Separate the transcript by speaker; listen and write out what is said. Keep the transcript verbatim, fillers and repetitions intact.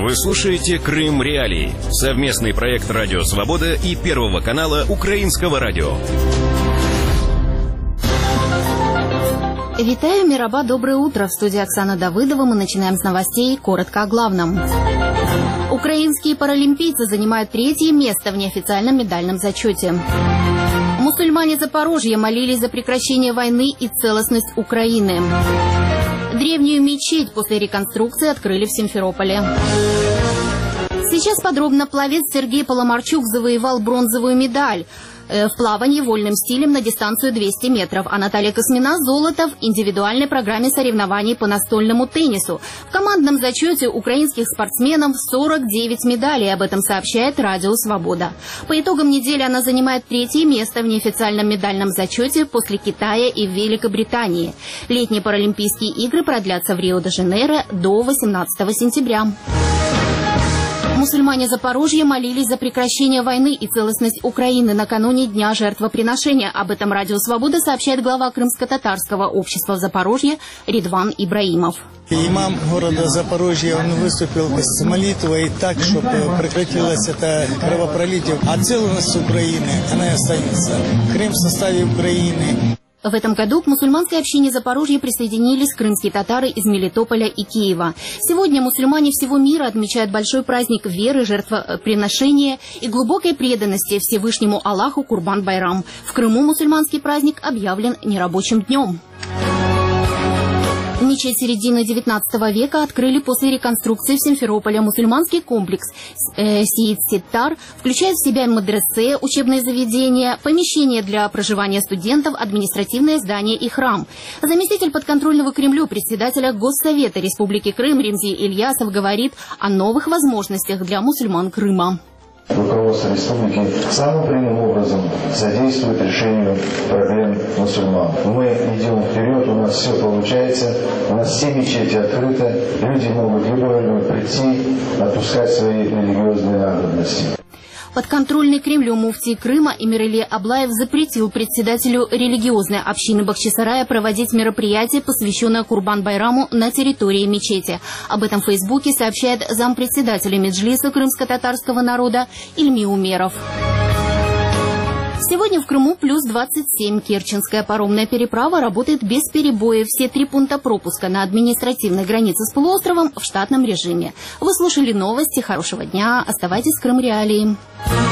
Speaker 1: Вы слушаете «Крым Реалии» — совместный проект «Радио Свобода» и Первого канала Украинского радио.
Speaker 2: Витаю, Мираба, доброе утро. В студии Оксана Давыдова. Мы начинаем с новостей. Коротко о главном. Украинские паралимпийцы занимают третье место в неофициальном медальном зачете. Мусульмане Запорожья молились за прекращение войны и целостность Украины. Древнюю мечеть после реконструкции открыли в Симферополе. Сейчас подробно. Пловец Сергей Поломарчук завоевал бронзовую медаль в плавании вольным стилем на дистанцию двести метров, а Наталья Космина – золото в индивидуальной программе соревнований по настольному теннису. В командном зачете украинских спортсменов сорок девять медалей, об этом сообщает Радио Свобода. По итогам недели она занимает третье место в неофициальном медальном зачете после Китая и Великобритании. Летние Паралимпийские игры продлятся в Рио-де-Жанейро до восемнадцатого сентября. Мусульмане Запорожья молились за прекращение войны и целостность Украины накануне Дня жертвоприношения. Об этом Радио Свобода сообщает глава Крымско-татарского общества в Запорожье Ридван Ибраимов.
Speaker 3: Имам города Запорожья, он выступил с молитвой так, чтобы прекратилось это кровопролитие. А целостность Украины, она и останется. Крым в составе Украины.
Speaker 2: В этом году к мусульманской общине Запорожья присоединились крымские татары из Мелитополя и Киева. Сегодня мусульмане всего мира отмечают большой праздник веры, жертвоприношения и глубокой преданности Всевышнему Аллаху Курбан-Байрам. В Крыму мусульманский праздник объявлен нерабочим днем. Мечеть середины девятнадцатого века открыли после реконструкции в Симферополе. Мусульманский комплекс э, Сиит-Ситтар включает в себя мадресе, учебные заведения, помещения для проживания студентов, административное здание и храм. Заместитель подконтрольного Кремлю председателя Госсовета Республики Крым Ремзи Ильясов говорит о новых возможностях для мусульман Крыма.
Speaker 4: Руководство республики самым прямым образом содействует решению проблем мусульман. Мы идем вперед, у нас все получается, у нас все мечети открыты, люди могут любой прийти, отпускать свои религиозные надобности.
Speaker 2: Подконтрольный Кремлю муфтий Крыма Эмирали Аблаев запретил председателю религиозной общины Бахчисарая проводить мероприятие, посвященное Курбан-Байраму на территории мечети. Об этом в Фейсбуке сообщает зампредседателя Меджлиса крымско-татарского народа Ильми Умеров. Сегодня в Крыму плюс двадцать семь. Керченская паромная переправа работает без перебоев. Все три пункта пропуска на административной границе с полуостровом в штатном режиме. Вы слушали новости. Хорошего дня. Оставайтесь с Крым Реалией.